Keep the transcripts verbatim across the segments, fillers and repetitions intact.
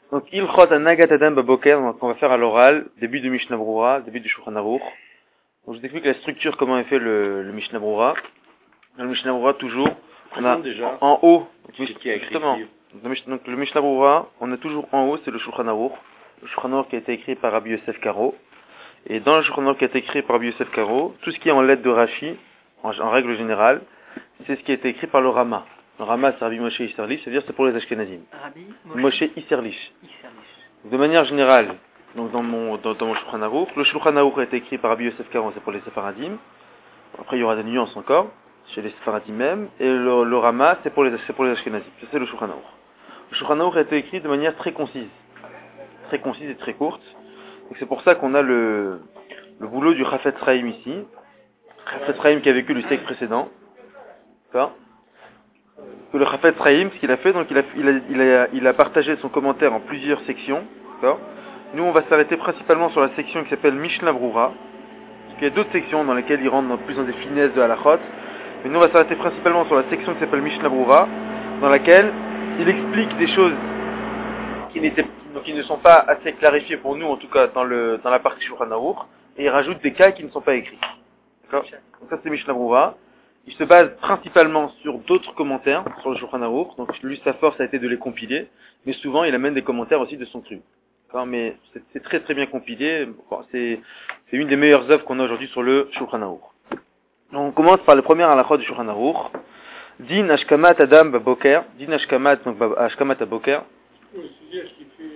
Donc, Ilchot Anagat Adam Baboker, donc on va faire à l'oral, début de Mishnah Brura, début du Shulchan Aruch. Donc, je vous explique la structure, comment est fait le, le Mishnah Brura. Dans le Mishnah Brura, toujours, on a déjà en haut, donc, qui a écrit justement, donc le Mishnah Brura, on a toujours en haut, c'est le Shulchan Aruch. Le Shulchan Aruch qui a été écrit par Rabbi Yosef Karo. Et dans le Shulchan Aruch qui a été écrit par Rabbi Yosef Karo, tout ce qui est en lettres de Rashi, en, en règle générale, c'est ce qui a été écrit par le Rama. Le Rama, c'est Rabbi Moshe Isserlich, c'est-à-dire c'est pour les Ashkenazim. Rabbi Moshe Isserlich. De manière générale, donc dans mon dans, dans mon Shulchan Aruch, le Shulchan Aruch a été écrit par Rabbi Yosef Karo, c'est pour les Sephardim. Après il y aura des nuances encore chez les Sephardim même, et le, le Rama c'est pour les c'est pour les Ashkenazim. Ça c'est le Shulchan Aruch. Le Shulchan Aruch a été écrit de manière très concise, très concise et très courte. Donc c'est pour ça qu'on a le le boulot du Chafetz Chaim ici, Chafetz Chaim qui a vécu le siècle précédent. D'accord? Que le Chafetz Chaim, ce qu'il a fait, donc il a, il, a, il, a, il a partagé son commentaire en plusieurs sections. D'accord. Nous, on va s'arrêter principalement sur la section qui s'appelle Mishnah Brura. Parce qu'il y a d'autres sections dans lesquelles il rentre dans plus dans des finesses de halachot. Mais nous, on va s'arrêter principalement sur la section qui s'appelle Mishnah Brura, dans laquelle il explique des choses qui, n'étaient, donc, qui ne sont pas assez clarifiées pour nous, en tout cas dans, le, dans la partie Shulchan Aruch, et il rajoute des cas qui ne sont pas écrits. D'accord. Donc ça, c'est Mishnah Brura. Il se base principalement sur d'autres commentaires sur le Shulchan Aruch, donc lui sa force a été de les compiler, mais souvent il amène des commentaires aussi de son cru. Mais c'est, c'est très très bien compilé, bon, c'est, c'est une des meilleures œuvres qu'on a aujourd'hui sur le Shulchan Aruch. Donc on commence par le premier halakha du Shulchan Aruch. Din Ashkamat Adam Baboker, Din Ashkamat, donc Ashkamat Baboker. Oui, c'est-à-dire qu'il fait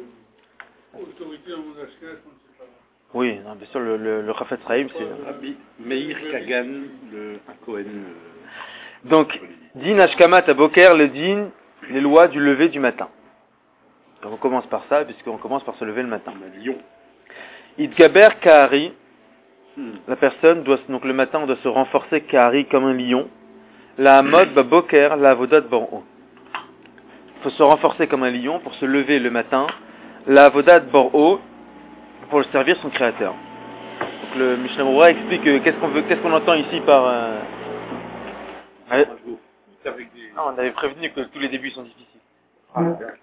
euh, autorité dans mon Ashkamat, on ne sait pas. Oui, non, bien sûr, le, le, le Chafetz Chaim, c'est... Rabbi Meir Kagan, le Cohen. Donc, Din Ashkamat Aboker, le Din, les lois du lever du matin. Donc on commence par ça, puisqu'on commence par se lever le matin. Lion. Idgaber Kahari, hmm. la personne doit, donc le matin, on doit se renforcer Kahari comme un lion. La Hamod Baboker, la Avodat Bor'o. Il faut se renforcer comme un lion pour se lever le matin. La Avodat Bor'o, pour servir son créateur. Donc le Mishnah Brura explique euh, qu'est-ce qu'on veut, qu'est-ce qu'on entend ici par. Euh... Ouais. Ah, on avait prévenu que tous les débuts sont difficiles. Ah,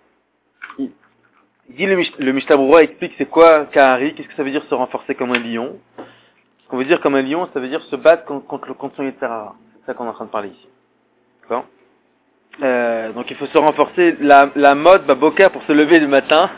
il, il dit le, le Mishnah Brura explique c'est quoi Kahari, qu'est-ce que ça veut dire se renforcer comme un lion. Ce qu'on veut dire comme un lion, ça veut dire se battre contre, contre le contre son Yetzer Hara. C'est ça qu'on est en train de parler ici. D'accord. Euh, donc il faut se renforcer la, la mode Baboka pour se lever le matin,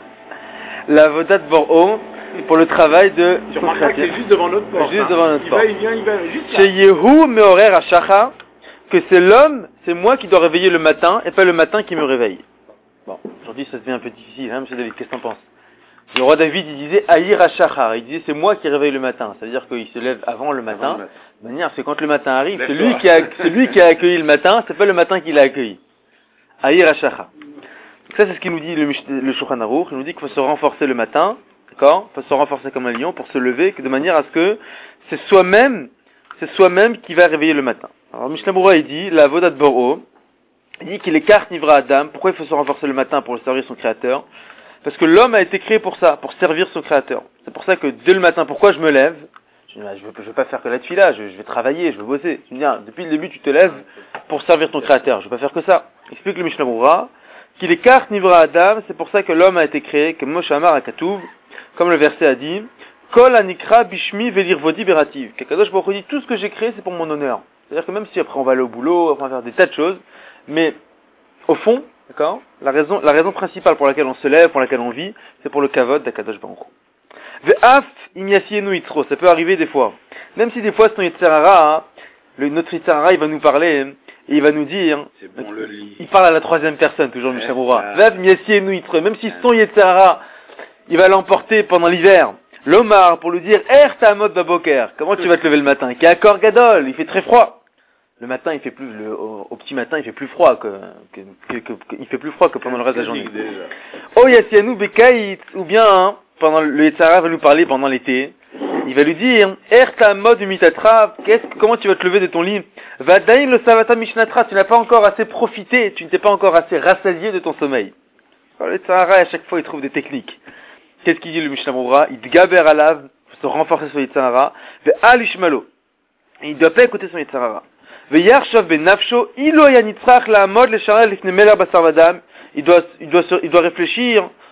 la Vodat Bor'o pour le travail de tu remarqueras que c'est juste devant notre porte. Juste hein. devant notre il porte. Va, il vient, il va juste là. Chez Yehu Meorer Ashacha, que c'est l'homme, c'est moi qui dois réveiller le matin et pas le matin qui me réveille. Bon, aujourd'hui ça devient un peu difficile, hein, monsieur David, qu'est-ce que t'en penses? Le roi David, il disait Aïr Ashachar, il disait c'est moi qui réveille le matin, c'est-à-dire qu'il se lève avant le matin. Avant le matin. De manière, c'est quand le matin arrive, c'est lui, qui a, c'est lui qui a accueilli le matin, c'est pas le matin qu'il a accueilli. Aïr Ashachar. Ça c'est ce qu'il nous dit le, le Shulchan Aruch, il nous dit qu'il faut se renforcer le matin. D'accord? Il faut se renforcer comme un lion pour se lever, de manière à ce que c'est soi-même, c'est soi-même qui va réveiller le matin. Alors, Mishnah Brura, il dit, la Vodat Bor'o, il dit qu'il écarte Nivra Adam. Pourquoi il faut se renforcer le matin pour servir son créateur? Parce que l'homme a été créé pour ça, pour servir son créateur. C'est pour ça que dès le matin, pourquoi je me lève? Je ne veux, je veux pas faire que la tefila, je, je vais travailler, je veux bosser. Tu me dis, ah, depuis le début, tu te lèves pour servir ton créateur. Je veux pas faire que ça. Explique le Mishnah Brura, qu'il écarte Nivra Adam, c'est pour ça que l'homme a été créé, comme Moshe Amar à Katouv, comme le verset a dit, Kol anikra bishmi velirvodi berativ. Qu'Akadosh Baruch Hu dit, tout ce que j'ai créé, c'est pour mon honneur. C'est-à-dire que même si après on va aller au boulot, on va faire des tas de choses, mais au fond, d'accord, la raison, la raison principale pour laquelle on se lève, pour laquelle on vit, c'est pour le kavod d'Akadosh Baruch Hu. Ve'af imyasienu yitro, ça peut arriver des fois. Même si des fois, c'est Yetzer Hara, hein, le, notre Yetzer Hara, il va nous parler, hein, et il va nous dire, c'est bon, le lit. Il parle à la troisième personne, toujours Mishnah Brura. Ve'af imyasienu yitro, même si son Yetzer Hara, il va l'emporter pendant l'hiver. L'Omar, pour lui dire, Er ta'amod baboker, comment tu vas te lever le matin? Qui a accord gadol, il fait très froid. Le matin, il fait plus, le, au, au petit matin, il fait plus froid que, que, que, que, que il fait plus froid que pendant le reste de la journée. Oh yasianu bekait, ou bien, hein, pendant le Yetzer Hara va nous parler pendant l'été. Il va lui dire, Er ta'amod mitatra, qu'est-ce, comment tu vas te lever de ton lit? Vadain le savata mishnatra, tu n'as pas encore assez profité, tu ne t'es pas encore assez rassasié de ton sommeil. Alors, le Yetzer Hara, à chaque fois, il trouve des techniques. Qu'est-ce qu'il dit le Mishnah Brura? Il gaber alav, faut se renforcer son Yetzer Hara. Ve alishmalo. Il ne doit pas écouter son Yetzer Hara. Ve yarshav ben nafsho, ilo yanitzrach la amod le sharal lifne meler basar vadam. Il doit, il doit, il doit réfléchir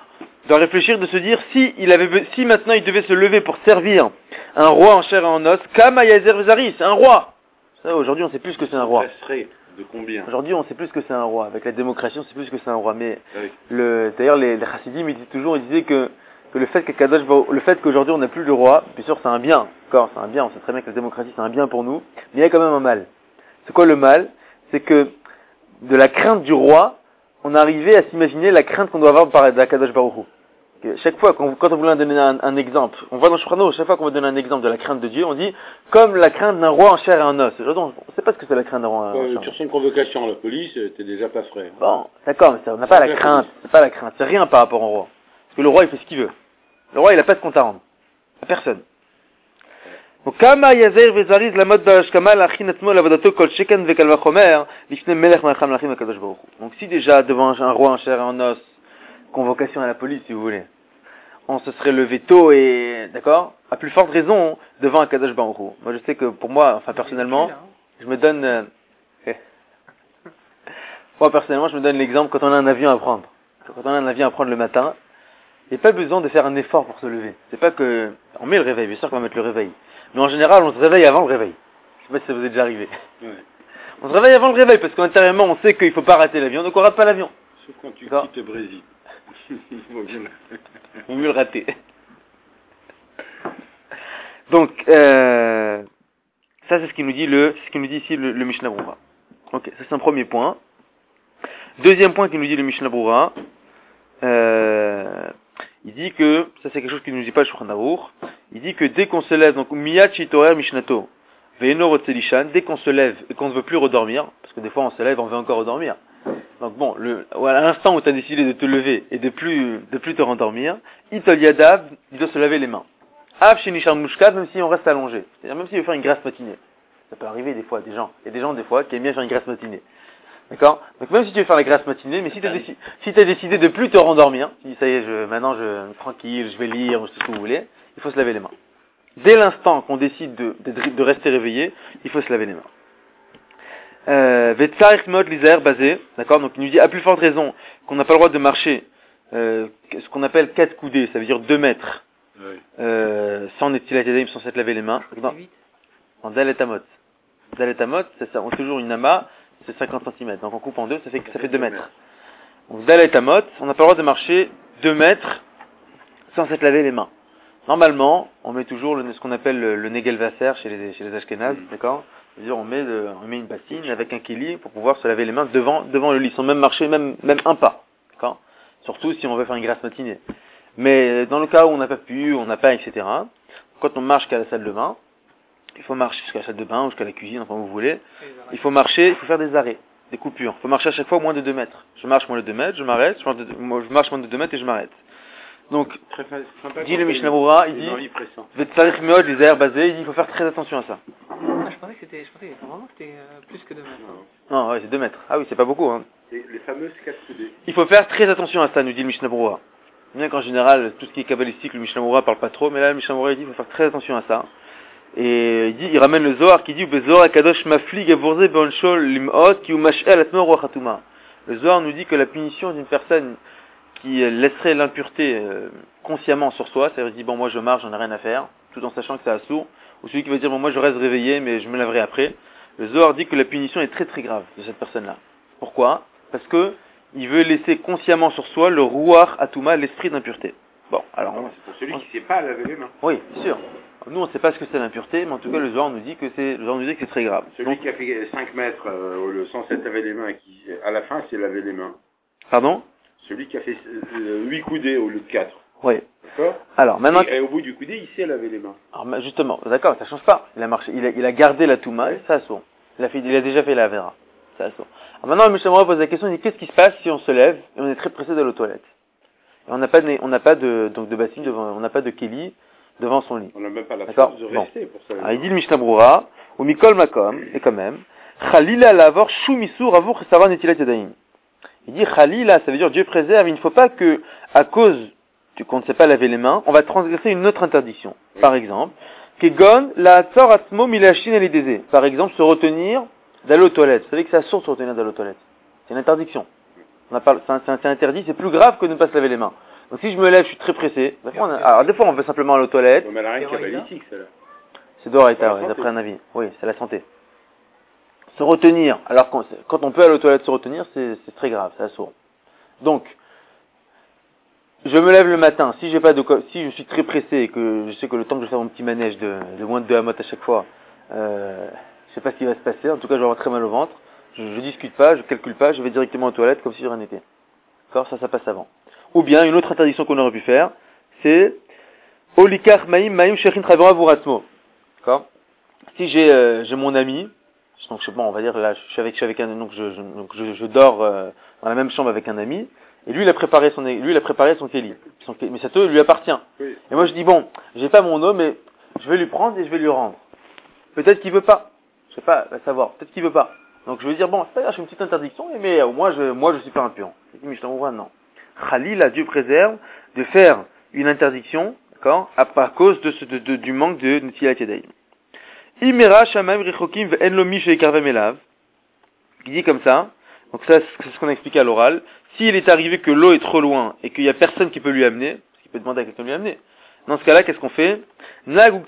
doit réfléchir de se dire si il avait, si maintenant il devait se lever pour servir un roi en chair et en os, Kama Yazer Vezari, c'est un roi. Ça, aujourd'hui, on sait plus ce que c'est un roi. Ça serait de combien? Aujourd'hui, on sait plus ce que c'est un roi. Avec la démocratie, on sait plus ce que c'est un roi. Mais oui. le, d'ailleurs, les, les chassidim, ils disent toujours, ils disaient que, que le fait que Kadosh, le fait qu'aujourd'hui on n'a plus de roi, bien sûr, c'est un bien. Encore, c'est un bien. On sait très bien que la démocratie, c'est un bien pour nous. Mais il y a quand même un mal. C'est quoi le mal? C'est que de la crainte du roi, on arrivait à s'imaginer la crainte qu'on doit avoir par la Kadosh Baruch Hu. Chaque fois, quand, quand on voulait donner un, un exemple, on voit dans Shulchan Aruch, chaque fois qu'on veut donner un exemple de la crainte de Dieu, on dit comme la crainte d'un roi en chair et en os. Aujourd'hui, on ne sait pas ce que c'est la crainte d'un roi en chair. Euh, tu reçois une convocation à la police, t'es déjà pas frais. Bon, d'accord, mais ça, on n'a pas la crainte. C'est pas la crainte. C'est rien par rapport au roi. Parce que le roi, il fait ce qu'il veut. Le roi, il n'a pas de compte à rendre. À personne. Donc, kama yazer vezariz la mode d'ashkama l'achinatmo l'avodato kol sheken vekal vachomer lifne melech malacham lachim akadosh baruch hu. Donc, si déjà devant un roi en chair et en os, convocation à la police, si vous voulez, on se serait levé tôt et, d'accord, à plus forte raison, devant un Kadosh Baruch Hu. Moi, je sais que pour moi, enfin, personnellement, je me donne, euh, moi, personnellement, je me donne l'exemple quand on a un avion à prendre. Quand on a un avion à prendre le matin, il n'y a pas besoin de faire un effort pour se lever. C'est pas que, on met le réveil, bien sûr qu'on va mettre le réveil. Mais en général, on se réveille avant le réveil. Je sais pas si ça vous est déjà arrivé. Ouais. On se réveille avant le réveil parce qu'intérieurement, on sait qu'il faut pas rater l'avion, donc on rate pas l'avion. Sauf quand tu d'accord. quittes le Brésil. Il vaut mieux le... mieux le rater. Donc, euh, ça c'est ce qu'il nous dit le, ce qu'il nous dit ici le, le Mishnah Brura. Ok, ça c'est un premier point. Deuxième point qu'il nous dit le Mishnah Brura, euh, il dit que, ça c'est quelque chose qu'il nous dit pas le Shulchan Aruch, il dit que dès qu'on se lève, donc miyat shitorer mishnato, ve'eno rotzelishan, dès qu'on se lève et qu'on ne veut plus redormir, parce que des fois on se lève, on veut encore redormir. Donc bon, le, à l'instant où tu as décidé de te lever et de plus, de plus te rendormir, itol yadav, il doit se laver les mains. Av shenishar mushkat, même si on reste allongé. C'est-à-dire même s'il veut faire une grasse matinée. Ça peut arriver des fois, des gens. Il y a des gens des fois qui aiment bien faire une grasse matinée. D'accord? Donc même si tu veux faire la grasse matinée, mais si tu as décidé, si tu as décidé de plus te rendormir, tu dis ça y est, je, maintenant je, tranquille, je vais lire, je sais ce que vous voulez, il faut se laver les mains. Dès l'instant qu'on décide de, de, de rester réveillé, il faut se laver les mains. Vetsarich mod lisaer basé, d'accord, donc il nous dit à plus forte raison qu'on n'a pas le droit de marcher euh, ce qu'on appelle quatre coudées, ça veut dire deux mètres, oui. euh, sans netilat yadayim, sans s'être lavé les mains. Dans, dans Dalet-Amot. Dalet-Amot, c'est ça, on a toujours une nama, c'est cinquante centimètres, donc on coupe en deux, ça fait, ça fait deux mètres. Donc Dalet-Amot, on n'a pas le droit de marcher deux mètres sans s'être lavé les mains. Normalement, on met toujours le, ce qu'on appelle le, le Negel Vasser chez les, chez les Ashkénazes, mm. d'accord? C'est-à-dire on met, de, on met une bassine avec un kili pour pouvoir se laver les mains devant, devant le lit, sans même marcher, même, même un pas. D'accord? Surtout si on veut faire une grasse matinée. Mais dans le cas où on n'a pas pu, on n'a pas, et cetera, quand on marche jusqu'à la salle de bain, il faut marcher jusqu'à la salle de bain ou jusqu'à la cuisine, enfin où vous voulez, il faut marcher, il faut faire des arrêts, des coupures. Il faut marcher à chaque fois au moins de deux mètres. Je marche moins de deux mètres, je m'arrête, je marche, de, je marche moins de deux mètres et je m'arrête. Donc, dit le Mishnah Brura, il dit, Vetzarich meod les airs basés, il dit, il faut faire très attention à ça. Ah, je pensais que c'était, je pensais vraiment que c'était euh, plus que deux mètres. Non, non ouais, c'est deux mètres. Ah oui, c'est pas beaucoup, hein. Les, les fameuses quatre coudées. Il faut faire très attention à ça, nous dit le Mishnah Brura. Bien qu'en général, tout ce qui est kabbalistique, le Mishnah Brura parle pas trop, mais là, le Mishnah Brura, il dit, il faut faire très attention à ça. Et il dit, il ramène le Zohar qui dit, Bezohar akadosh maflig avorze beonshol limot ki u mash'el atmo ruach hatuma. Le Zohar nous dit que la punition d'une personne qui laisserait l'impureté euh, consciemment sur soi, c'est-à-dire dit bon moi je marche, j'en ai rien à faire, tout en sachant que c'est assourd, ou celui qui va dire bon moi je reste réveillé mais je me laverai après. Le Zohar dit que la punition est très très grave de cette personne-là. Pourquoi? Parce que il veut laisser consciemment sur soi le ruach atuma, l'esprit d'impureté. Bon, alors non, c'est pour celui on... qui ne sait pas laver les mains. Oui, bien sûr. Nous on ne sait pas ce que c'est l'impureté, mais en tout cas le Zohar nous dit que c'est, le Zohar nous dit que c'est très grave. Celui Donc, qui a fait cinq mètres euh, sans s'être lavé les mains, qui à la fin s'est lavé les mains. Pardon? Celui qui a fait euh, huit coudées au lieu de quatre. Oui. D'accord. Alors maintenant. Et, et au bout du coudé, il sait laver les mains. Alors justement, d'accord, ça change pas. Il a marché, il a, il a gardé la touma, ouais. Ça assourd. Il a fait, il a déjà fait la vera. Ça assourd. Alors maintenant, le Mishnah Brura pose la question, il dit qu'est-ce qui se passe si on se lève et on est très pressé d'aller aux toilettes? Et on n'a pas de, on n'a pas de, donc de bassine devant, on n'a pas de keli devant son lit. On n'a même pas la d'accord force de rester bon. Pour ça. Alors il dit le Mishnah Brura, ou mikol makom, et quand même, chalila lavor shumisur avur chesavar netilat yadayim. Il dit Khalila, ça veut dire Dieu préserve, il ne faut pas que, à cause du qu'on ne sait pas laver les mains, on va transgresser une autre interdiction. Oui. Par exemple, Kegon, la tzor atzmo milashin elideze. Par exemple, se retenir d'aller aux toilettes. Vous savez que c'est assourd de se retenir d'aller aux toilettes. C'est une interdiction. On a pas, c'est, c'est, c'est interdit, c'est plus grave que de ne pas se laver les mains. Donc si je me lève, je suis très pressé. Des fois, on a- alors des fois on va simplement aller aux toilettes. Non, mais elle a rien cabalistique, celle-là. C'est d'Oraïta, Pour la ouais, santé. d'après un avis. Oui, c'est la santé. Se retenir, alors quand, quand on peut aller aux toilettes se retenir, c'est c'est très grave, c'est assourd. Donc, je me lève le matin, si j'ai pas de co- si je suis très pressé et que je sais que le temps que je fais mon petit manège de, de moins de deux hamotes à chaque fois, euh, je sais pas ce qui va se passer, en tout cas je vais avoir très mal au ventre, je, je discute pas, je calcule pas, je vais directement aux toilettes comme si rien n'était. D'accord, ça, ça passe avant. Ou bien, une autre interdiction qu'on aurait pu faire, c'est Olikar Maïm Maïm Shechin Travera Vuratzmo. D'accord? Si j'ai euh, j'ai mon ami, donc je sais pas, on va dire là, je suis avec, je suis avec un, donc je, je, donc je, je dors euh, dans la même chambre avec un ami, et lui il a préparé son, lui il a préparé son kéli, son kéli, mais cette eau lui appartient. Oui. Et moi je dis bon, j'ai pas mon eau, mais je vais lui prendre et je vais lui rendre. Peut-être qu'il veut pas, je sais pas, va savoir. Peut-être qu'il veut pas. Donc je vais dire bon, c'est pas grave, je fais une petite interdiction, mais au moins je, moi je suis pas impur. C'est dit Mishnah Berurah, non. Khalil, Dieu préserve de faire une interdiction, d'accord, à, à cause de ce, de, de, du manque de Netilat Yadayim. Imera Shamaim Rechokim Ve'en Lo Mi Shekarvem Elav. Il dit comme ça. Donc ça, c'est ce qu'on a expliqué à l'oral. S'il est arrivé que l'eau est trop loin et qu'il y a personne qui peut lui amener, parce qu'il peut demander à quelqu'un de lui amener. Dans ce cas-là, qu'est-ce qu'on fait? Ils ont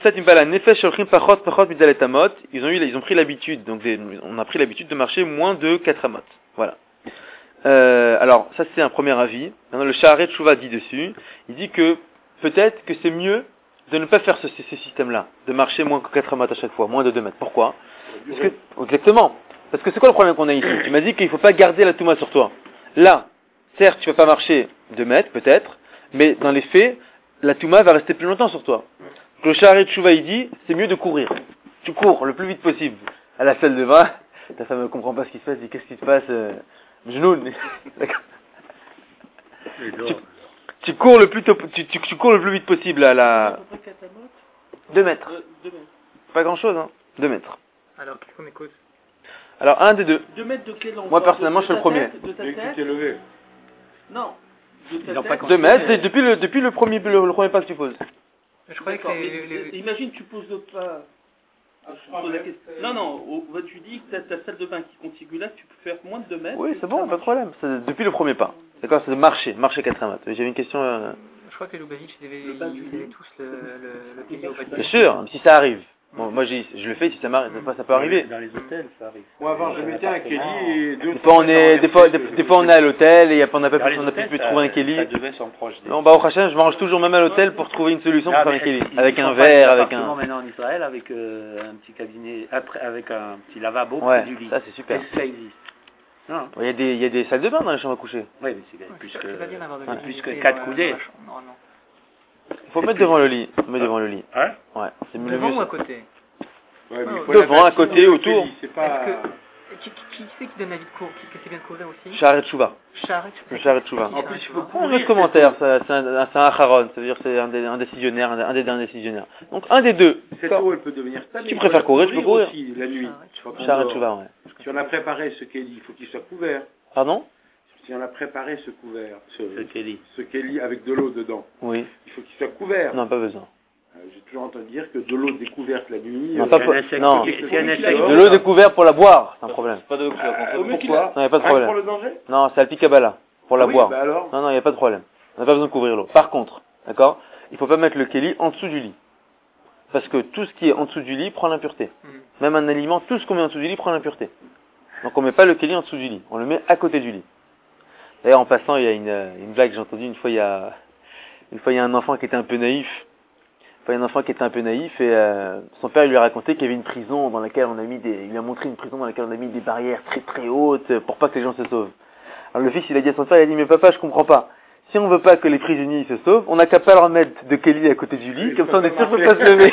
eu, ils ont pris l'habitude, donc on a pris l'habitude de marcher moins de quatre amot. Voilà. Euh, alors, ça c'est un premier avis. Maintenant, le Sha'arei Tshuva dit dessus, il dit que peut-être que c'est mieux de ne pas faire ce, ce, ce système-là, de marcher moins que quatre amot à chaque fois, moins de deux mètres. Pourquoi? Parce que, exactement. Parce que c'est quoi le problème qu'on a ici? Tu m'as dit qu'il ne faut pas garder la Touma sur toi. Là, certes, tu ne vas pas marcher deux mètres, peut-être, mais dans les faits, la Touma va rester plus longtemps sur toi. Donc, le Sha'arei Tshuva, il dit, c'est mieux de courir. Tu cours le plus vite possible à la salle de bain. Ta femme ne comprend pas ce qui se passe, elle dit, qu'est-ce qui se passe? Euh, Genoun. D'accord. Tu, tu cours le plus tôt, tu, tu, tu cours le plus vite possible à la... deux mètres. Pas grand chose, hein. deux mètres. Alors, qu'est-ce qu'on écoute? Alors, un des deux. deux mètres de quel endroit? Moi, personnellement, de, je fais le premier. Tête, de ta Dès que tu tête t'es levé. Non. De ta Ils ont tête, pas deux considéré. mètres, c'est depuis le, depuis le premier, le, le premier pas que tu poses. Je croyais que D'accord, les, mais les- les- imagine tu poses le pas. Je pose la question. Non, non, au- bah, tu dis que ta, ta salle de bain qui est contiguë là, tu peux faire moins de deux mètres. Oui, c'est ça bon, pas de marche. problème. C'est depuis le premier pas. D'accord, c'est de marcher, marcher quatre mètres. J'avais une question, euh... je crois que les Lubavitch, ils avaient, Le bas du ils avaient lit. tous le, le, le pilier au bas du bien lit. sûr, si ça arrive. Bon, moi, j'ai, je le fais, si ça m'arrive, ça, ça peut arriver. Dans les hôtels, ça arrive. Moi, avant, je mettais un Kelly et deux Des fois, on est, des fois, des, des fois, on est à l'hôtel et y a, on n'a pas Dans pu, les on n'a plus hôtels, pu ça- trouver un Kelly. Ça devait s'en proche des... Non, bah, au Hachem, je m'arrange toujours même à l'hôtel pour trouver une solution pour Ah, faire un mais Kelly. ils- Avec ils un font pas verre, des avec appartements un... maintenant en Israël, avec euh, un petit cabinet, après, avec un petit lavabo Ouais, près du lit. ça, c'est super. Est-ce que ça existe? Non. Il y a des, il y a des salles de bain dans les chambres à coucher. Oui, mais c'est Ouais, plus c'est que... pas bien d'avoir de ouais, la plus visibilité que quatre dans la- coudées. dans la chambre, normalement. Il faut mettre devant le lit. Faut mettre devant le lit. Hein? Ouais, c'est mieux. Devant mieux, ou à ça. côté? Ouais, mais il faut Devant, la à côté, bâtiment, le autour. Kelly, C'est pas... Est-ce que... Qui, qui, qui c'est qui donne l'avis de cours? Qui, que c'est bien de couvert aussi? Sha'arei Tshuva. Charrette. Le Sha'arei Tshuva. En plus, il faut Un autre commentaire, ça, c'est un, c'est un acharon, ça veut dire que c'est un, des, un décisionnaire, un, un des derniers décisionnaires. Donc un des deux. Cette D'accord. eau, elle peut devenir stable. Si tu mais il préfères faut la courir, tu peux courir. aussi, la nuit. Sha'arei Quand on Sha'arei dort. Tshuva, ouais. Si on a préparé ce Kelly, il faut qu'il soit couvert. Pardon? Si on a préparé ce couvert, ce, Ce Kelly. ce Kelly avec de l'eau dedans, Oui. il faut qu'il soit couvert. Non, pas besoin. Euh, J'ai toujours entendu dire que de l'eau découverte la nuit. Non, euh, pas Il y a pour- un insecte non. qui- il y a un insecte De l'eau découverte pour la boire, c'est un problème. Pas de l'eau qui va euh, au mieux qu'il Pourquoi a- Non, y a pas de Ah, problème. pour le danger. Non, c'est Alpikabala, pour la Ah oui, boire. bah alors. Non, non, il n'y a pas de problème. On n'a pas besoin de couvrir l'eau. Par contre, d'accord, il faut pas mettre le Kelly en dessous du lit. Parce que tout ce qui est en dessous du lit prend l'impureté. Mhm. Même un aliment, tout ce qu'on met en dessous du lit prend l'impureté. Donc on met pas le Kelly en dessous du lit, on le met à côté du lit. D'ailleurs, en passant, il y a une, une blague, j'ai entendu une fois, il y a, une fois, il y a un enfant qui était un peu naïf. Enfin, il y a un enfant qui était un peu naïf et euh, son père il lui a raconté qu'il y avait une prison dans laquelle on a mis des, il lui a montré une prison dans laquelle on a mis des barrières très très hautes pour pas que les gens se sauvent. Alors le fils il a dit à son père, il a dit mais papa je comprends pas. Si on veut pas que les prisonniers se sauvent, on n'a qu'à pas leur mettre de Kelly à côté du lit, Oui, comme ça ça on est peut sûr de marcher. pas se lever.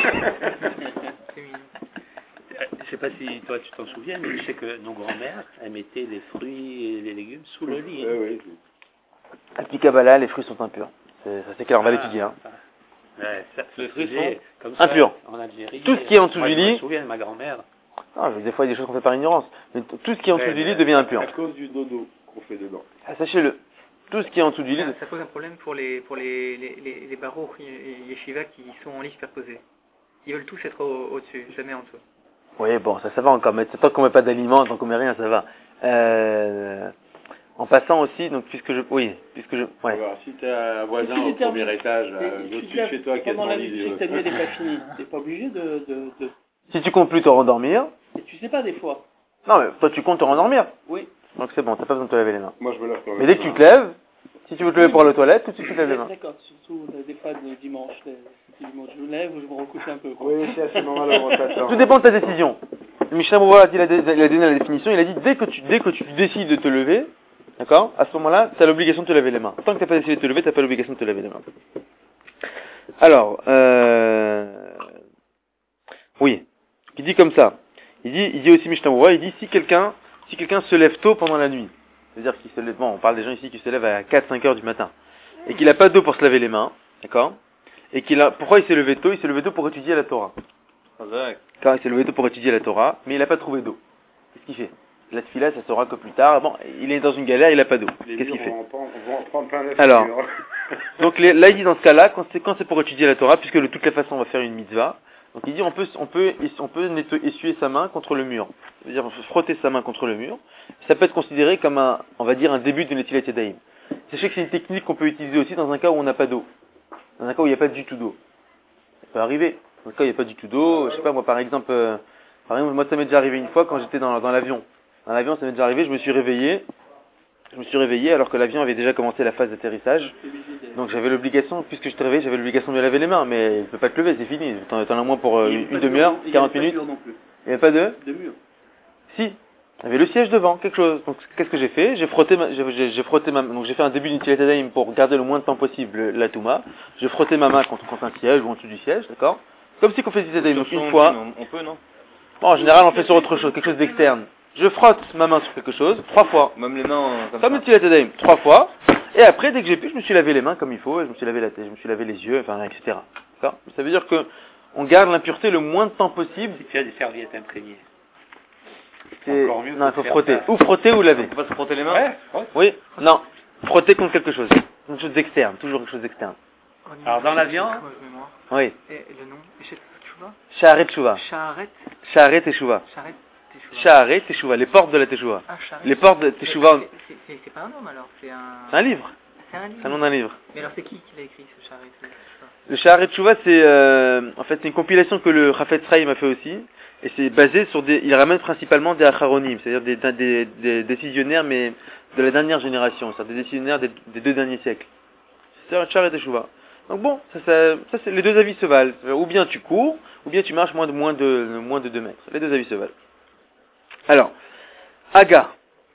C'est mignon. Euh, Je sais pas si toi tu t'en souviens, mais je sais que nos grands-mères, elles mettaient les fruits et les légumes sous le lit. hein. Ouais, ouais, Un petit Kabbalah, les fruits sont impurs. C'est, ça c'est clair, on va Ah, l'étudier. Hein. ça. Ouais, ça, ça Les se fruits faisait sont comme ça, impurs. en Algérie. Tout ce qui est en dessous Moi, du je me lit- souviens de ma grand-mère. Ah, je- des fois il y a des choses qu'on fait par ignorance. Mais t- tout ce qui est en dessous Ouais, du mais- lit devient impur. à cause du dodo qu'on fait dedans. Ah, sachez-le. Tout ce qui est en dessous du lit. Ça, ça pose un problème pour les pour les les, les, les barreaux et yeshiva qui sont en lit superposés. Ils veulent tous être au- au-dessus, jamais en dessous. Oui, bon, ça, ça va encore. Mais tant qu'on met pas d'aliments, tant qu'on met rien, ça va. Euh, En passant aussi, donc puisque je, oui, puisque je, ouais. Alors, si t'as un voisin Si au t'es premier terminé, étage, là, Et au-dessus tu de te chez toi, lèves pendant quasiment la nuit, tu sais que ta nuit elle n'est pas finie. T'es pas obligé de, de, de... Si tu comptes plus te rendormir, Et tu sais pas des fois. non, mais toi tu comptes te rendormir. Oui. Donc c'est bon, t'as pas besoin de te laver les mains. Moi, je me lève quand même. Mais dès que tu te lèves, si tu veux te lever pour aller aux toilettes, tout de suite tu te lèves les mains. D'accord, surtout euh, des fois le dimanche. le- le dimanche, je me lève ou je me recouche un peu. Quoi. Oui, c'est assez normal avant ça. Tout dépend de ta décision. Le Mishnah Berurah a dit- il a dé- il a donné la définition, il a dit dès que tu, dès que tu décides de te lever, d'accord, à ce moment-là, tu as l'obligation de te laver les mains. Tant que tu n'as pas décidé de te lever, tu n'as pas l'obligation de te laver les mains. Alors, euh... oui, il dit comme ça. Il dit, il dit aussi Mishnah Berurah, il dit si quelqu'un, si quelqu'un se lève tôt pendant la nuit, c'est-à-dire qu'il se lève, bon, on parle des gens ici qui se lèvent à quatre cinq heures du matin, et qu'il n'a pas d'eau pour se laver les mains, d'accord, et qu'il a, pourquoi il s'est levé tôt? Il s'est levé tôt pour étudier la Torah. Car il s'est levé tôt pour étudier la Torah, mais il n'a pas trouvé d'eau. Qu'est-ce qu'il fait? La tefila, ça saura que plus tard. Bon, il est dans une galère, il n'a pas d'eau. Qu'est-ce qu'il fait? On va en prendre plein la Alors, figure. donc les- là, il dit dans ce cas-là, quand c'est, quand c'est pour étudier la Torah, puisque de toute la façon on va faire une mitzvah, donc il dit on peut, on peut, on peut netto- essuyer sa main contre le mur. C'est-à-dire frotter sa main contre le mur. Ça peut être considéré comme un, on va dire, un début de Netilat Yadayim. Sachez que c'est une technique qu'on peut utiliser aussi dans un cas où on n'a pas d'eau. Dans un cas où il n'y a pas du tout d'eau. Ça peut arriver. Dans un cas où il n'y a pas du tout d'eau, je sais pas, moi par exemple, euh, par exemple, moi ça m'est déjà arrivé une fois quand j'étais dans, dans l'avion. Dans l'avion, ça m'est déjà arrivé, je me suis réveillé, je me suis réveillé alors que l'avion avait déjà commencé la phase d'atterrissage. Donc j'avais l'obligation, puisque je te réveillais, j'avais l'obligation de me laver les mains, mais il peut pas te lever, c'est fini. T'en, t'en as moins pour euh, une, une demi-heure, quarante minutes. Il n'y avait pas de? De mur. Si. Il y avait le siège devant, quelque chose. Donc qu'est-ce que j'ai fait? J'ai frotté ma, j'ai, j'ai, j'ai frotté ma, donc j'ai fait un début d'Netilat Yadayim pour garder le moins de temps possible la Touma. J'ai frotté ma main contre, contre un siège ou en dessous du siège, d'accord? Comme si qu'on fait Netilat Yadayim. Donc une fois. On peut, non? Bon, en général, on fait sur autre chose, quelque chose d'externe. Je frotte ma main sur quelque chose, trois fois. Même les mains, euh, comme Comme ça. Netilat Yadayim, trois fois. Et après, dès que j'ai pu, je me suis lavé les mains comme il faut, et je me suis lavé la tête, je me suis lavé les yeux, enfin, et cetera. D'accord? Ça veut dire que on garde l'impureté le moins de temps possible. Si tu as des serviettes imprégnées. C'est... Encore mieux Non, il que faut de faire frotter. ça. Ou frotter ou laver. On peut pas se frotter les mains? Ouais. Oui, non. Frotter contre quelque chose. Quelque chose d'externe, toujours quelque chose d'externe. Alors, dans l'avion, Oui. Et le nom, Tchouva Sha'aret Teshuva. Sha'aret, Sha'aret Teshuva. Sha'aret Tchouva. Sha'aret Teshuva, les portes de la Teshuva. Ah, Sha'aret. Les portes de Teshuva. C'est- c'est- C'est c'est pas un homme alors, c'est un... C'est un livre. C'est un livre. C'est un nom d'un livre. Mais alors c'est qui qui l'a écrit ce Sha'aret Tchouva? Le Sha'aret Teshuva, c'est euh, en fait c'est une compilation que le Chafetz Chaim a fait aussi, et c'est basé sur des, il ramène principalement des acharonim, c'est-à-dire des, des, des, des décisionnaires mais de la dernière génération, c'est-à-dire des décisionnaires des, des deux derniers siècles. C'est un Sha'aret Teshuva. Donc bon, ça, ça, ça c'est les deux avis se valent. Ou bien tu cours, ou bien tu marches moins de moins de moins de deux mètres. Les deux avis se valent. Alors, Haga.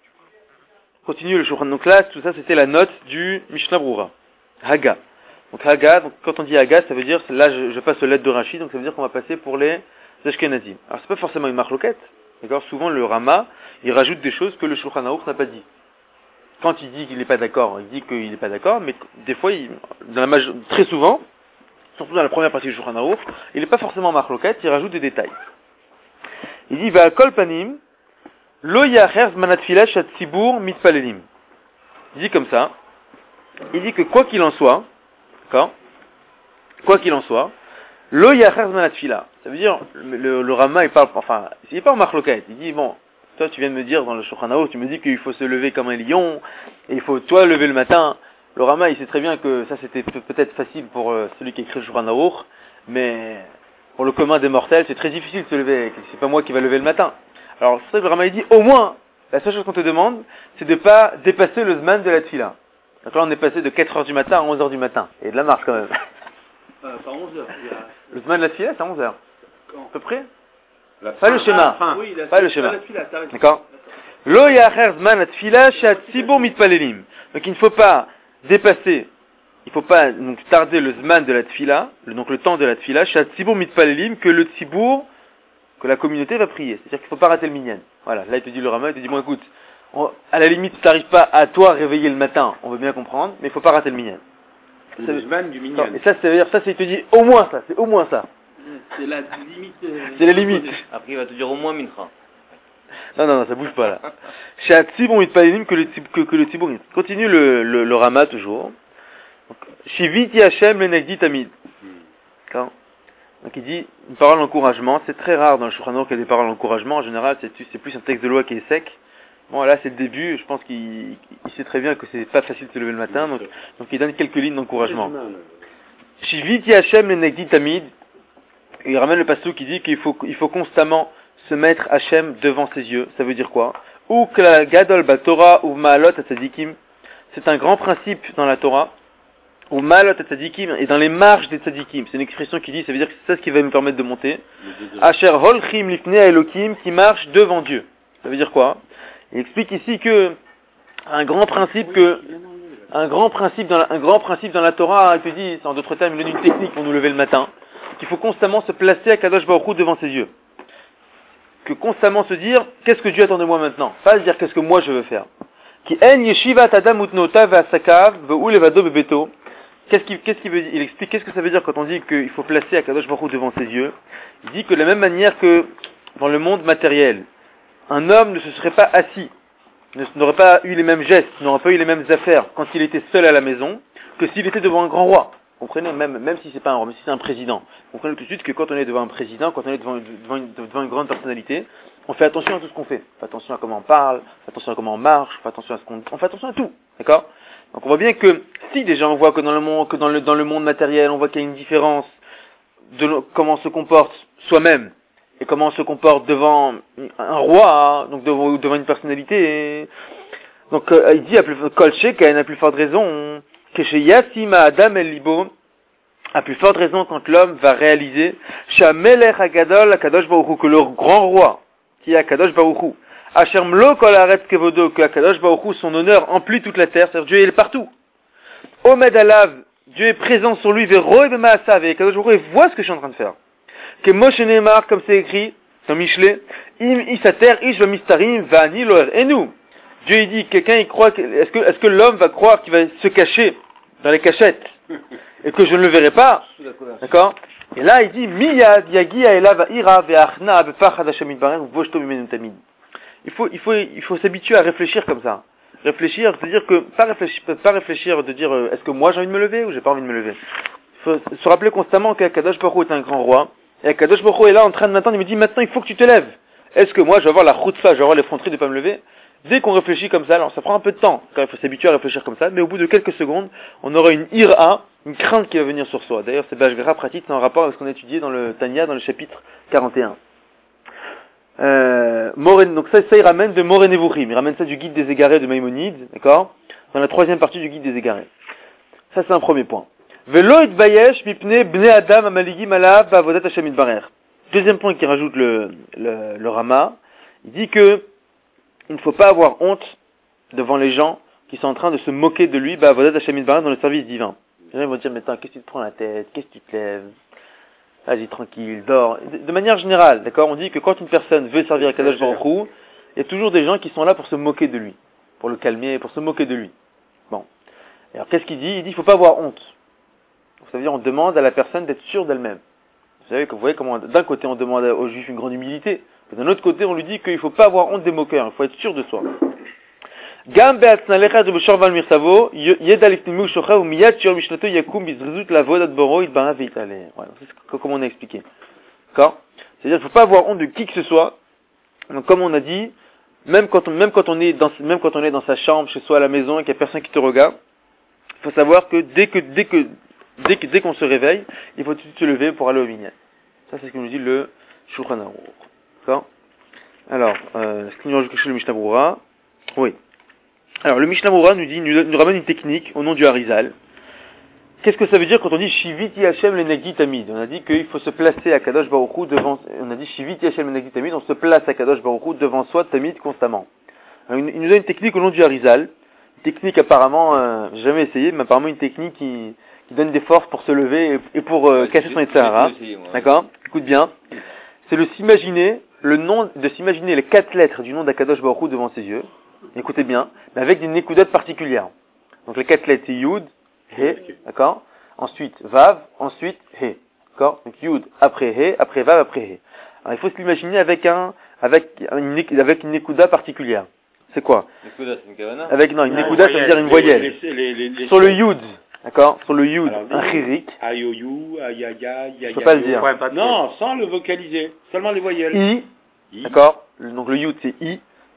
Continue le Shulchan. Donc là, tout ça c'était la note du Mishnah Berurah. Haga. Donc Haga, donc quand on dit Haga, ça veut dire, là je, je passe aux lettres de Rashi, donc ça veut dire qu'on va passer pour les Ashkenazim. Alors c'est pas forcément une marloquette, d'accord? Souvent le Rama, il rajoute des choses que le Shulchan Aruch n'a pas dit. Quand il dit qu'il n'est pas d'accord, il dit qu'il n'est pas d'accord, mais des fois, il, dans la maje- très souvent, surtout dans la première partie du Shulchan Aruch, il n'est pas forcément marloquette, il rajoute des détails. Il dit va kol panim lo yacher zmanat tefila shat tzibur mitpalelim. Il dit comme ça. Il dit que quoi qu'il en soit, d'accord, quoi qu'il en soit, lo yacher zmanat tefila. Ça veut dire le, le, le Rama il parle, enfin, il n'est pas en marloquette. Il dit bon. Toi, tu viens de me dire dans le Shulchan Aruch, tu me dis qu'il faut se lever comme un lion, et il faut toi lever le matin. Le Rama, il sait très bien que ça c'était peut- peut-être facile pour euh, celui qui écrit le Shulchan Aruch, mais pour le commun des mortels, c'est très difficile de se lever. C'est pas moi qui va lever le matin. Alors, c'est ça que le Rama il dit, au moins, la seule chose qu'on te demande, c'est de pas dépasser le zman de la tefila. Donc là, on est passé de quatre heures du matin à onze heures du matin. Et de la marche quand même. Euh, pas onze heures. Il y a... Le zman de la tefila, c'est à onze heures. Quand À peu près. La Pas le fin. schéma. Ah, Oui, la, Pas le la- schéma. la tefila, t'as raison. D'accord. Lo yacher zman atfila shat tzibur mitpalelim. Donc il ne faut pas dépasser, il ne faut pas donc tarder le zman de la tfila, le, donc le temps de la tfila, shat tzibur mitpalelim, que le tzibur, que la communauté va prier. C'est-à-dire qu'il ne faut pas rater le minyan. Voilà, là il te dit le Rama, il te dit bon écoute, on, à la limite ça n'arrive pas à toi réveiller le matin, on veut bien comprendre, mais il ne faut pas rater le minyan. C'est Ça le veut- zman du minyan. Et ça, ça veut dire, ça c'est, il te dit au moins ça, c'est au moins ça. C'est la limite. euh, C'est la limite. Après, il va te dire au moins Mincha. Non, non, non, ça bouge pas là. Chez Atzibon Mitpalelim que le Tzib- que, que le Tzibour. Continue le, le, le Rama toujours. Shiviti Hashem le Negdi Tamid. D'accord. Donc il dit une parole d'encouragement. C'est très rare dans le Shulchan Aruch qu'il y ait des paroles d'encouragement. En général, c'est, c'est plus un texte de loi qui est sec. Bon, là, c'est le début. Je pense qu'il il sait très bien que c'est pas facile de se lever le matin. Donc, donc il donne quelques lignes d'encouragement. Shiviti Hashem le Negdi Tamid. Il ramène le passage qui dit qu'il faut, il faut constamment se mettre Hashem devant ses yeux. Ça veut dire quoi? Ou que la Gadol Batora ou Maalot Tzadikim. C'est un grand principe dans la Torah. Ou Maalot Tzadikim et dans les marges des Tzadikim. C'est une expression qui dit, ça veut dire que c'est ça ce qui va nous permettre de monter. Asher Holchim Lifnei Elokim, qui marche devant Dieu. Ça veut dire quoi? Il explique ici que un grand principe que un grand principe dans la, un grand principe dans la Torah, il te dit, en d'autres termes, il donne une technique pour nous lever le matin, qu'il faut constamment se placer à Kadosh Baruch Hu devant ses yeux. Que constamment se dire, qu'est-ce que Dieu attend de moi maintenant? Pas se dire, qu'est-ce que moi je veux faire. Qui en yeshivat adam utnota ve'asakav ve'u levado bebeto. Qu'est-ce qu'il, qu'est-ce qu'il veut dire? Il explique, qu'est-ce que ça veut dire quand on dit qu'il faut placer à Kadosh Baruch Hu devant ses yeux? Il dit que de la même manière que dans le monde matériel, un homme ne se serait pas assis, ne, n'aurait pas eu les mêmes gestes, n'aurait pas eu les mêmes affaires quand il était seul à la maison, que s'il était devant un grand roi. Vous comprenez, même, même si c'est pas un roi, mais si c'est un président. Vous comprenez tout de suite que quand on est devant un président, quand on est devant, devant, une, devant une grande personnalité, on fait attention à tout ce qu'on fait. On fait attention à comment on parle, on fait attention à comment on marche, on fait attention à ce qu'on, on fait attention à tout. D'accord? Donc on voit bien que si déjà on voit que dans le monde, que dans le, dans le monde matériel, on voit qu'il y a une différence de comment on se comporte soi-même, et comment on se comporte devant un roi, donc devant, devant une personnalité. Donc euh, il dit à plus Kolché qu'elle a plus forte raison que chez Yassima Adam El Libo, à plus forte raison quand l'homme va réaliser Shamelech Hagadol Akadosh Baruch Hu, que le grand roi qui est Akadosh Baruch Hu, Hashermlo Kol Haaretz Kevodo, que Akadosh Baruch Hu, son honneur emplit toute la terre, c'est-à-dire Dieu il est partout. Omed Alav, Dieu est présent sur lui, Vero et Bemaasav, et Akadosh Baruch Hu voit ce que je suis en train de faire. Que Moshe Neymar, comme c'est écrit dans Michelet, Im Isater Ish Vamistarim Vani Loer. Et nous, Dieu il dit, quelqu'un il croit, que, est-ce que, est-ce que l'homme va croire qu'il va se cacher dans les cachettes et que je ne le verrai pas? D'accord? Et là il dit, Miyad Yagi Aela Ira Ve'achna Befachad Hashem Yitbarech Voshto Mimenu Tamid. Il faut, il faut, il faut s'habituer à réfléchir comme ça. Réfléchir, c'est-à-dire que, pas réfléchir, pas réfléchir de dire, est-ce que moi j'ai envie de me lever ou j'ai pas envie de me lever? Il faut se rappeler constamment qu'Akadosh Baruch Hu est un grand roi. Et Akadosh Baruch Hu est là en train de m'attendre, il me dit maintenant il faut que tu te lèves. Est-ce que moi je vais avoir la chutfa, je vais avoir l'effronterie de ne pas me lever? Dès qu'on réfléchit comme ça, alors ça prend un peu de temps, quand il faut s'habituer à réfléchir comme ça, mais au bout de quelques secondes, on aura une ira, une crainte qui va venir sur soi. D'ailleurs, c'est Bashvera pratique, c'est en rapport avec ce qu'on a étudié dans le Tanya, dans le chapitre quarante et un. Euh, Moren, donc ça, ça il ramène de Moreh Nevuchim, il ramène ça du guide des égarés de Maïmonide, d'accord? Dans la troisième partie du guide des égarés. Ça c'est un premier point. Velo itbayesh mipne bnei adam amaligim alav ba'avodat Hashem yitbarech. Deuxième point qui rajoute le, le, le Rama, il dit que il ne faut pas avoir honte devant les gens qui sont en train de se moquer de lui ba'avodat Hashem yitbarech dans le service divin. Les gens vont dire, mais attends, qu'est-ce que tu te prends la tête? Qu'est-ce que tu te lèves? Vas-y, tranquille, dors. De, de manière générale, d'accord, on dit que quand une personne veut servir à Kadosh Baruch Hu, il y a toujours des gens qui sont là pour se moquer de lui, pour le calmer, pour se moquer de lui. Bon. Alors qu'est-ce qu'il dit? Il dit, il faut pas avoir honte. Ça veut dire, on demande à la personne d'être sûre d'elle-même. Vous savez, vous voyez comment, d'un côté, on demande aux juifs une grande humilité, mais d'un autre côté, on lui dit qu'il ne faut pas avoir honte des moqueurs, il faut être sûr de soi. Gam be'atznalecha de b'shorval mirsavo, yedal iftimu shocha ou miyad shior mishnato yakum bizrizut lavodat boro itbara veitale. Voilà, c'est comme on a expliqué. D'accord? C'est-à-dire qu'il ne faut pas avoir honte de qui que ce soit. Donc, comme on a dit, même quand on, même quand on est dans, même quand on est dans sa chambre, chez soi à la maison, et qu'il n'y a personne qui te regarde, il faut savoir que dès que, dès que, dès que, dès qu'on se réveille, il faut tout de suite se lever pour aller au minyan. Ça, c'est ce que nous dit le Shulchan Aruch. D'accord? Alors, euh, est-ce qu'il nous rajoute quelque chose le Mishnah Brura? Oui. Alors, le Mishnah Brura nous dit, nous, nous ramène une technique au nom du Harizal. Qu'est-ce que ça veut dire quand on dit Shiviti Hashem le Negdi Tamid? On a dit qu'il faut se placer à Kadosh Baruch Hu devant, on a dit Shiviti Hashem le Negdi Tamid, on se place à Kadosh Baruch Hu devant soi Tamid constamment. Alors, il nous donne une technique au nom du Harizal. Une technique apparemment, euh, j'ai jamais essayé, mais apparemment une technique qui, qui donne des forces pour se lever et, et pour euh, ouais, cacher son Yetzirah. D'accord? Écoute bien. C'est de s'imaginer le nom, de s'imaginer les quatre lettres du nom d'Akadosh Baruch Hu devant ses yeux. Écoutez bien, mais avec des nekudotes particulières. Donc les quatre lettres c'est Yud, He, d'accord? Ensuite Vav, ensuite He, d'accord? Donc Yud après He, après Vav, après He. Alors il faut se l'imaginer avec un, avec une, avec une nekuda particulière. C'est quoi? Nekuda, c'est une kavana? Avec, non, une nekuda, ça veut dire une voyelle. Les, les, les, les, Sur le Yud, d'accord? Sur le Yud, alors, un chizik. Ayoyu, ayaya, yaya. Je peux pas le dire. Non, sans le vocaliser. Seulement les voyelles. I, I. D'accord? Donc le Yud c'est I.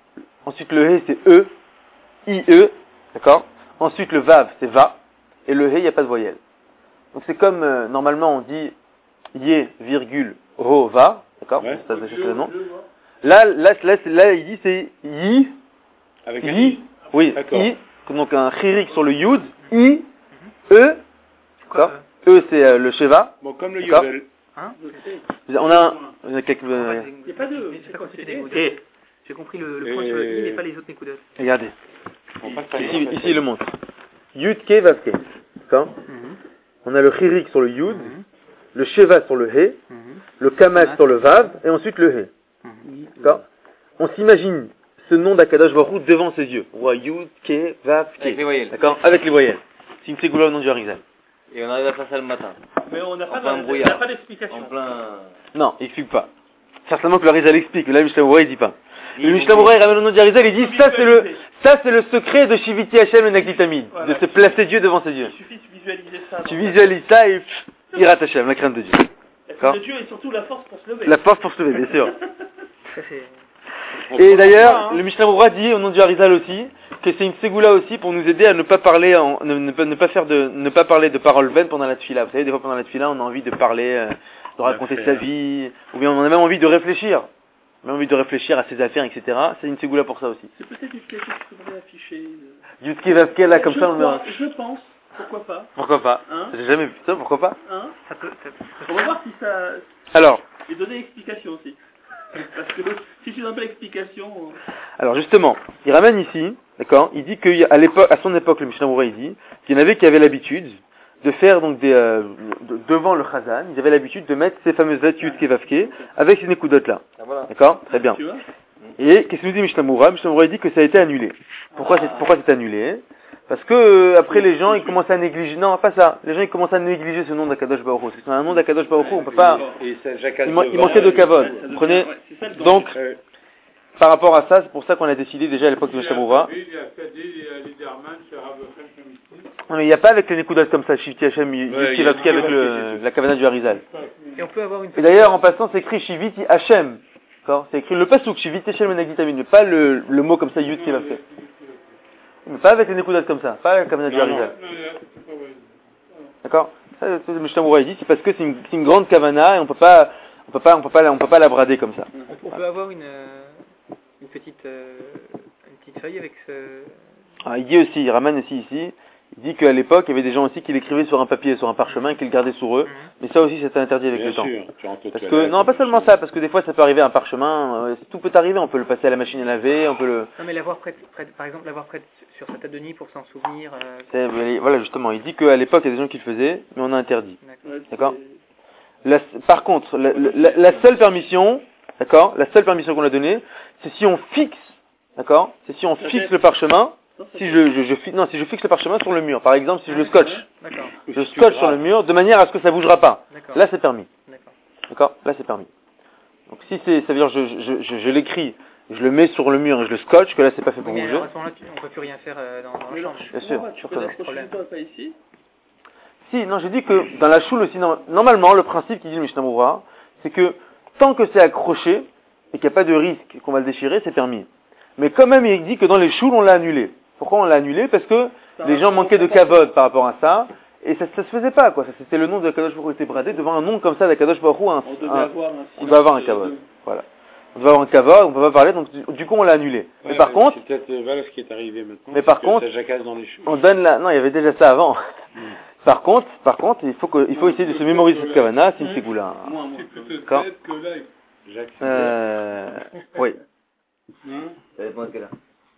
Ensuite, le He, c'est E. I-E. D'accord? Ensuite, le Vav, c'est Va. Et le He, il n'y a pas de voyelle. Donc, c'est comme, euh, normalement, on dit Yé, virgule, Ro, Va. D'accord? Ouais. Ça, c'est le nom. Là, là, là, là, là, il dit c'est Yi. Avec un Yi. I. Oui, D'accord. I. Donc, un chirik sur le Yud. I. E. D'accord? E, c'est euh, le Sheva. Bon, comme le D'accord. Yodel. Hein? On a, un- on a quelques, euh, Il n'y a pas de... Mais c'est pas quoi, c'était des Et- Nékoudot. et, J'ai compris le, le point sur le i, mais pas les autres Nékoudot. regardez. On passe à Ici, ici, il le montre. Yud, Ke, Vav, Ke. D'accord? On a le chirik sur le Yud, le Sheva sur le He, le Kamak sur le Vav, et ensuite le He. D'accord? On s'imagine ce nom d'Akadosh Baruch Hu devant ses yeux. On voit Yud, Ke, Vav, Ke. Avec les voyelles. D'accord? Avec les voyelles. C'est une ségoula au nom du Harizal. Et on arrive à faire ça le matin. Mais on n'a En pas, plein de- brouillard. on n'a pas En d'explication. plein... Non, il explique pas. Certainement que le Harizal explique, mais là, le Mishnah Berurah, il dit pas. Il Le Mishnah Berurah, il ramène au nom du Harizal, il dit, ça c'est le, ça c'est le secret de Shiviti Hashem et Nagditamid. Voilà. De se placer Dieu devant ses yeux. Il suffit de visualiser ça. Tu visualises ça et pff, il rate Hashem, la crainte de Dieu. La D'accord. crainte de Dieu et surtout la force pour se lever. La force pour se lever, bien sûr. Ça, c'est... Et d'ailleurs, le Mishnah Berurah dit au nom du Harizal aussi que c'est une ségoula aussi pour nous aider à ne pas parler, en, ne, ne, pas- ne pas faire de, ne pas parler de paroles vaines pendant la tefila. Vous savez, des fois pendant la tefila, on a envie de parler, euh, de raconter sa vie, ou bien on a même envie de réfléchir, on a envie de réfléchir à ses affaires, et cetera. C'est une ségoula pour ça aussi. C'est peut-être une question qu'il faudrait afficher. euh. Yudke Vavke là comme je ça, on crois- le... Je pense, pourquoi pas. Pourquoi pas? Hein J'ai jamais vu ça, pourquoi pas? Hein Ça peut... Ça, ça- On va voir si ça... Alors, Et donner l'explication aussi. Parce que si tu donnes pas l'explication... euh, alors justement, il ramène ici, d'accord, il dit qu'à l'époque, à son époque, le Mishnah Berurah, il dit qu'il y en avait qui avaient l'habitude de faire donc des, euh, de- devant le Chazan, ils avaient l'habitude de mettre ces fameuses lettres Yudke Vavke avec ces Nekudot là. Ah, voilà. D'accord? Très bien. Tu vois. Et qu'est-ce que nous dit Mishnah Berurah? Mishnah Berurah dit que ça a été annulé. Pourquoi c'est, pourquoi c'est annulé? Parce que euh, après les gens ils commencent à négliger, non pas ça, les gens ils commencent à négliger ce nom d'Akadosh Baruch Hu. C'est un nom d'Akadosh Baruch Hu, on peut pas, Et ça jacasse il, man- devant. il manquait de kavod. Ça Vous devient- comprenez? ouais, c'est ça le danger. Donc, Euh, par rapport à ça, c'est pour ça qu'on a décidé déjà à l'époque de Mishnah Berurah. Il y a Kadé, il y a Liderman, chez Rabochem, comme ici. Non mais il n'y a pas avec les Nekudot comme ça, Shivti Hashem, Ouais, Yudke il y a Vavke avec Yudke le, Vavke, la Kavana du Harizal. Et on peut avoir une... Et d'ailleurs, en passant, c'est écrit Shiviti Hashem. D'accord? C'est écrit le pasuk, Shiviti Hashem et Nagditamid, mais pas le, le mot comme ça, Yudke Vavke. Mais pas avec les Nekudot comme ça, pas avec la Kavana du Non, non. Harizal. Non, là, c'est pas vrai. D'accord? Ça, c'est ce que le Mishnah Berurah dit, c'est parce que c'est une, c'est une grande Kavana et on peut pas, on peut pas, on peut pas, la- on peut pas la brader comme ça. On peut avoir une, euh, une petite euh, une petite feuille avec ce... Ah, il dit aussi, il ramène aussi ici, il dit qu'à l'époque, il y avait des gens aussi qui l'écrivaient sur un papier, sur un parchemin, et qui le gardaient sur eux, Mhm. mais ça aussi c'était interdit avec Bien le temps. sûr, tu rentres aux Parce que, toilettes, non, pas tu- seulement ça, parce que des fois ça peut arriver à un parchemin, euh, tout peut arriver, on peut le passer à la machine à laver, on peut le... Non mais l'avoir près, de- près de- par exemple l'avoir près de- sur sa table de nuit pour s'en souvenir. euh, c'est- Voilà, justement, il dit qu'à l'époque, il y a des gens qui le faisaient, mais on a interdit. d'accord. Ouais, c'est- D'accord. La- par contre, la, la- la seule permission, d'accord, la seule permission qu'on a donnée, c'est si on fixe, d'accord, c'est si on fixe le parchemin, Non, ça- si je, je, je, fi- non, si je fixe le parchemin sur le mur, par exemple, si je le scotch, D'accord, je scotche sur le mur de manière à ce que ça bougera pas. d'accord. Là, c'est permis. D'accord. D'accord? Là, c'est permis. Donc, si c'est, ça veut dire, je, je, je, je l'écris, je le mets sur le mur et je le scotch, que là, c'est pas fait Oui, pour mais bouger. alors à ce moment-là, tu- on peut plus rien faire euh, dans, dans Mais la alors, chambre. je Bien sûr, comprends pas, tu sûr peux que non. l'approcher toi, pas ici. Si, non, j'ai dit que dans la choule aussi, non- normalement, le principe qui dit le Mishnah Berurah, c'est que tant que c'est accroché et qu'il n'y a pas de risque qu'on va le déchirer, c'est permis. Mais quand même, il dit que dans les choules, on l'a annulé. Pourquoi on l'a annulé? Parce que Ça les va, gens ça manquaient de va. kavod par rapport à ça, et ça, ça se faisait pas, quoi. Ça, c'était le nom de Kadosh Baruch Hu était bradé devant un nom comme ça, d'Akadosh Baruch Hu, un, On devait un- avoir un on doit avoir un silence kavod. de- Voilà. On doit avoir un kavod, on peut pas parler, donc du, du coup, on l'a annulé. mais Ouais, par contre, c'est peut-être, euh, voilà ce qui est arrivé maintenant. Mais par c'est que contre- ça jacasse dans les choux. on donne la, non, il y avait déjà ça avant. Par contre, par contre, il faut que, il faut essayer de se mémoriser cette kavana, c'est une ségoula. Moins, moins. C'est plutôt D'accord. peut-être que là, il Jacques, Euh, oui. Hein? Ça dépend de quelle heure.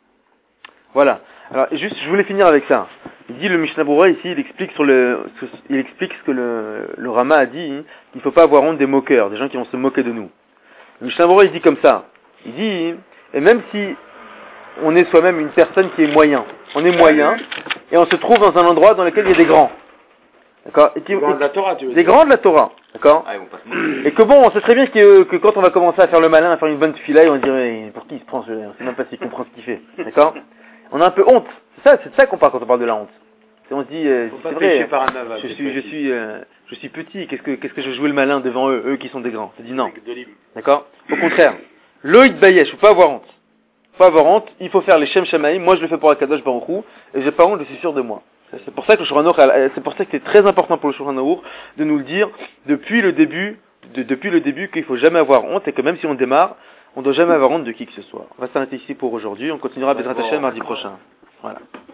Voilà. Alors, juste, je voulais finir avec ça. Il dit le Mishnah Berurah ici, il explique sur le, il explique ce que le, le Rama a dit, hein, qu'il ne faut pas avoir honte des moqueurs, des gens qui vont se moquer de nous. Le Mishnah Berurah, il dit comme ça. Il dit, et même si on est soi-même une personne qui est moyen, on est moyen, et on se trouve dans un endroit dans lequel il y a des grands. D'accord? Et qui- Dans la Torah, tu veux Des dire. grands de la Torah. D'accord? Ah, ils vont pas se moquer. Et que bon, on sait très bien que, que quand on va commencer à faire le malin, à faire une bonne filaille, on va dire, eh, pour qui il se prend, ce- on sait même pas s'il comprend ce qu'il fait. D'accord? On a un peu honte. C'est ça, c'est de ça qu'on parle quand on parle de la honte. C'est on se dit, euh, Faut c'est pas vrai, pécher par un avare, je c'est suis, je précis. suis, euh, je suis petit, qu'est-ce que, qu'est-ce que je jouais le malin devant eux, eux qui sont des grands. Je dis non. Avec de l'im- D'accord? Au contraire. Loïd Bayesh, faut pas avoir honte. faut avoir honte, il faut faire les Shem Shamaim, moi je le fais pour Akadosh Baruch Hu, et j'ai pas honte, je suis sûr de moi. C'est pour ça que le Shulchan Aruch, c'est pour ça que c'est très important pour le Shulchan Aruch de nous le dire depuis le début, de, depuis le début qu'il faut jamais avoir honte, et que même si on démarre, on doit jamais avoir honte de qui que ce soit. On va s'arrêter ici pour aujourd'hui, on continuera Bezrat Hashem mardi prochain. Voilà.